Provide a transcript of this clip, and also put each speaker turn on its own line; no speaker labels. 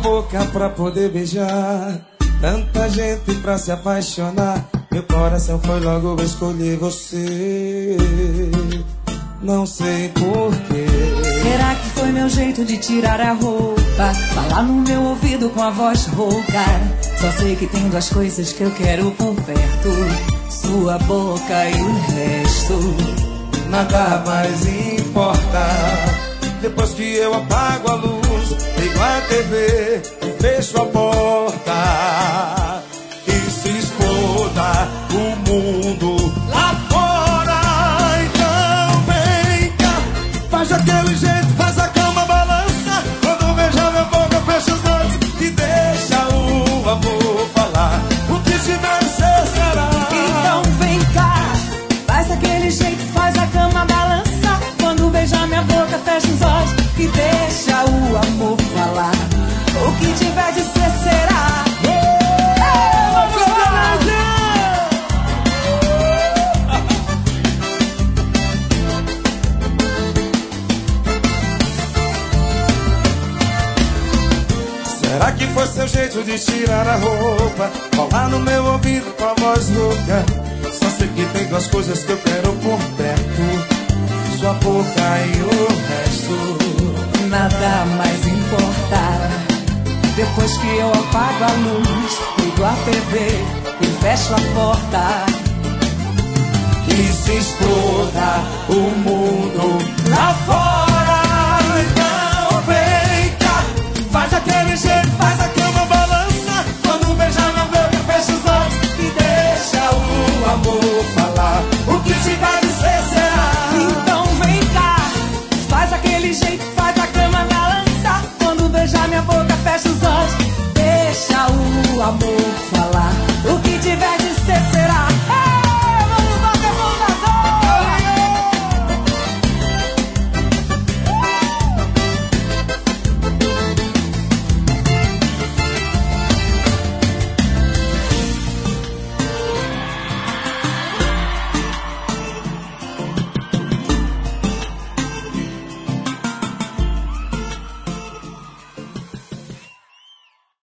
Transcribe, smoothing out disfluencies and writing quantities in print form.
boca pra poder beijar, tanta gente pra se apaixonar. Meu coração foi logo escolher você. Não sei porquê.
Será que foi meu jeito de tirar a roupa, falar no meu ouvido com a voz rouca? Só sei que tem duas coisas que eu quero por perto: sua boca e o resto.
Nada mais importa. Depois que eu apago a luz, ligo a TV e fecho a porta, e se exploda o mundo lá fora. Então vem cá, faz aquele jeito, faz a cama balança. Quando beijar minha boca, fecha os olhos e deixa o amor falar. O que tiver de ser será.
Então vem cá, faz aquele jeito, faz a cama balança. Quando beijar minha boca, fecha os olhos e deixa o amor falar. O que tiver de ser será.
Será que foi seu jeito de tirar a roupa, falar no meu ouvido com a voz rouca? Só sei que tem duas coisas que eu quero por perto: sua boca e o resto.
Nada mais importa. Depois que eu apago a luz, ligo a TV e fecho a porta,
e se exploda o mundo lá fora.